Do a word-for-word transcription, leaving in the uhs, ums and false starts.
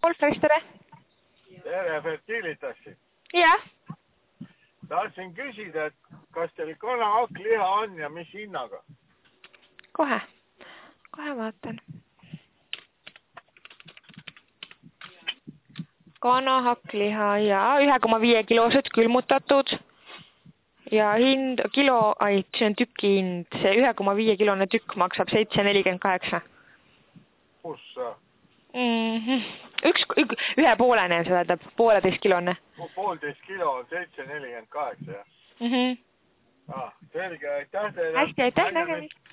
Wolferis, tere! Tere, Fertilitassi. Jah. Tahtsin küsida, et kas teil kanahakliha on ja mis hinnaga? Kohe. Kohe vaatan. Kanahakliha ja ühe koma viie kilosed külmutatud. Ja hind, kilo, ai, see on tüki hind. See ühe koma viie kilone tükk maksab seitse nelikümmend kaheksa. Kus sa? Mm-hmm. Üks, ük, ühe poolene, see tähendab, pooleteist kilone. Poolteist kilo on seitse nelikümmend kaheksa, jah? Mm-hmm. Ah, selge, aitäh teile. Hästi, aitäh, nägemist.